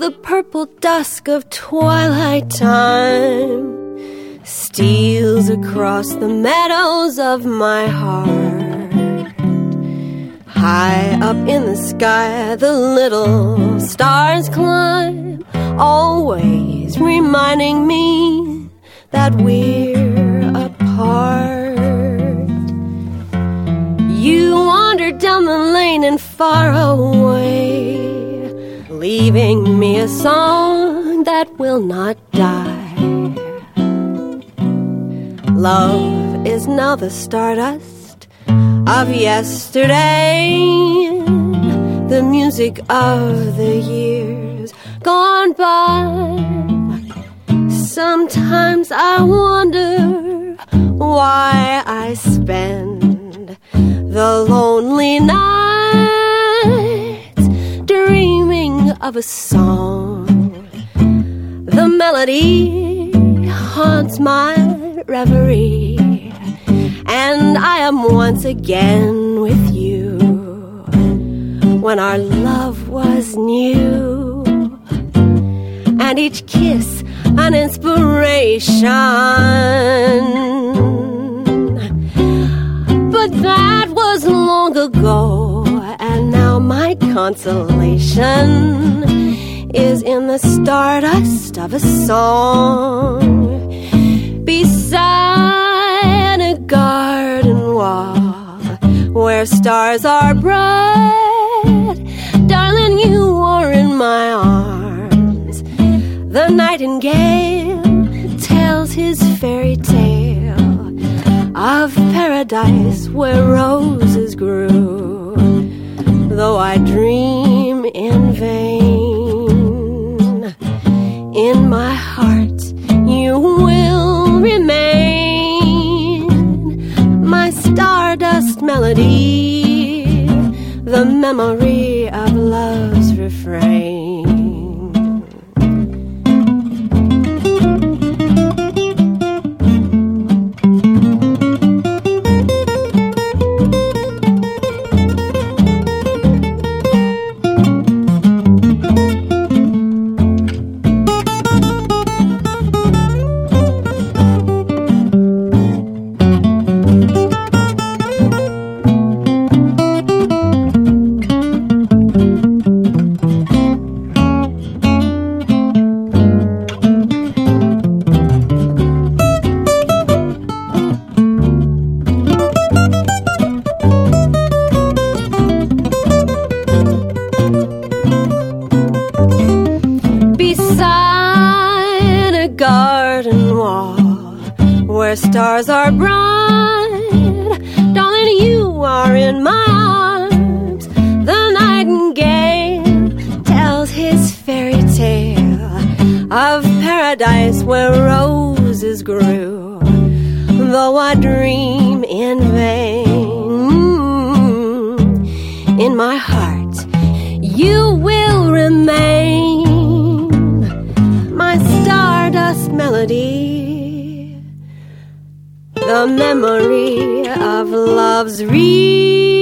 the purple dusk of twilight time steals across the meadows of my heart. High up in the sky, the little stars climb, always reminding me that we're apart. You wandered down the lane and far away, leaving me a song that will not die. Love is now the stardust of yesterday, the music of the years gone by. Sometimes I wonder why I spend the lonely nights dreaming of a song. The melody haunts my reverie, and I am once again with you when our love was new, and each kiss an inspiration. But that was long ago, and now my consolation is in the stardust of a song beside a garden wall where stars are bright. Darling, you are in my arms. The nightingale tells his fairy tale of paradise where roses grew, though I dream in vain. In my heart you will remain, my stardust melody, the memory of love's refrain. Stars are bright, darling, you are in my arms. The nightingale tells his fairy tale of paradise where roses grew, though I dream in vain. In my heart you will remain, my stardust melody, the memory of love's refrain.